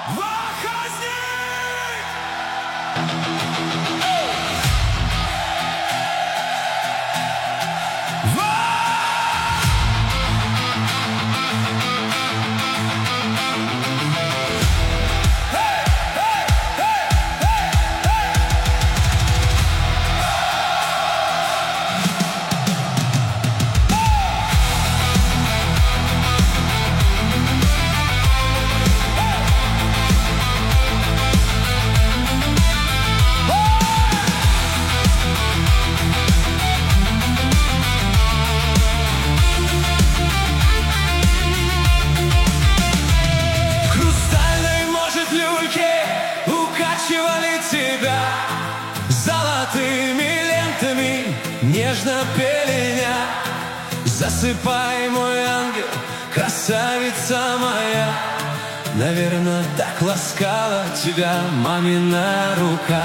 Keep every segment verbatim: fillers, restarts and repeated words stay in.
Тебя золотыми лентами нежно пеленя. Засыпай, мой ангел, красавица моя. Наверное, так ласкала тебя мамина рука.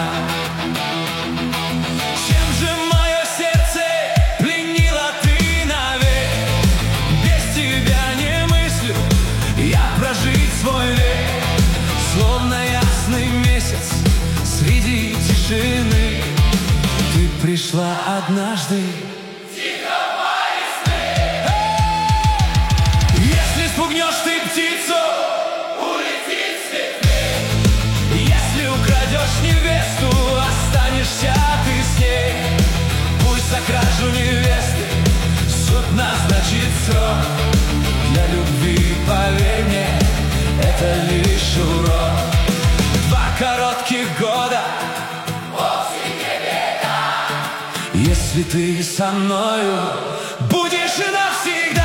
Чем же мое сердце пленила ты навек? Без тебя не мыслю я прожить свой век. Словно ясный месяц среди тишины ты пришла однажды. Тихо весны. Если спугнешь ты птицу, улетит с ветвей. Если украдешь невесту, останешься ты с ней. Пусть за кражу невесты суд назначит срок. Для любви, поверь мне, это лишь урок. Два коротких года, вовсе не беда, если ты со мною будешь и навсегда.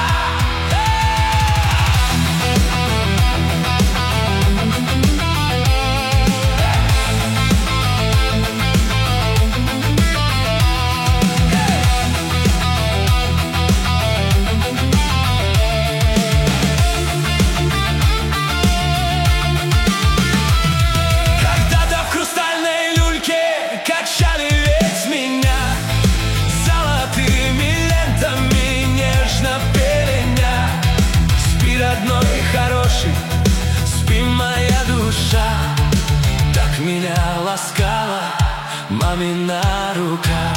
Спи, моя душа, так меня ласкала мамина рука.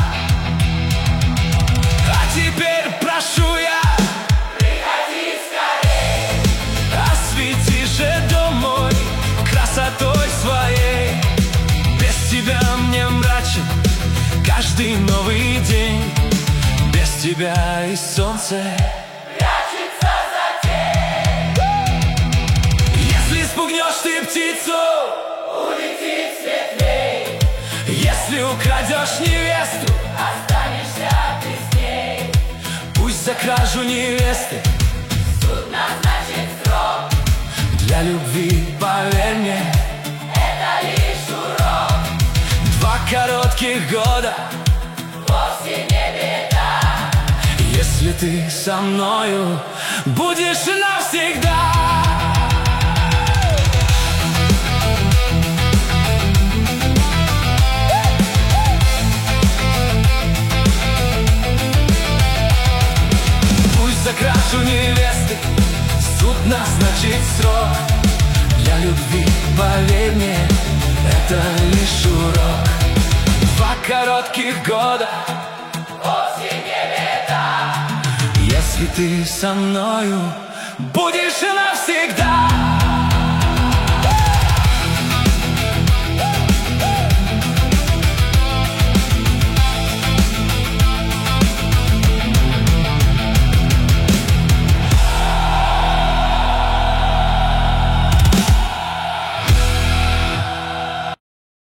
А теперь прошу я, приходи скорей, освети же дом мой красотой своей. Без тебя мне мрачен каждый новый день. Без тебя и солнце спугнешь ты птицу, улетит с ветвей. Если украдешь невесту, останешься ты с ней. Пусть за кражу невесты суд назначит срок. Для любви, поверь мне, это лишь урок. Два коротких года, вовсе не беда, если ты со мною будешь навсегда. За кражу невесты суд назначит срок. Для любви, поверь мне, это лишь урок. Два коротких года, вовсе не беда, если ты со мною будешь и навсегда.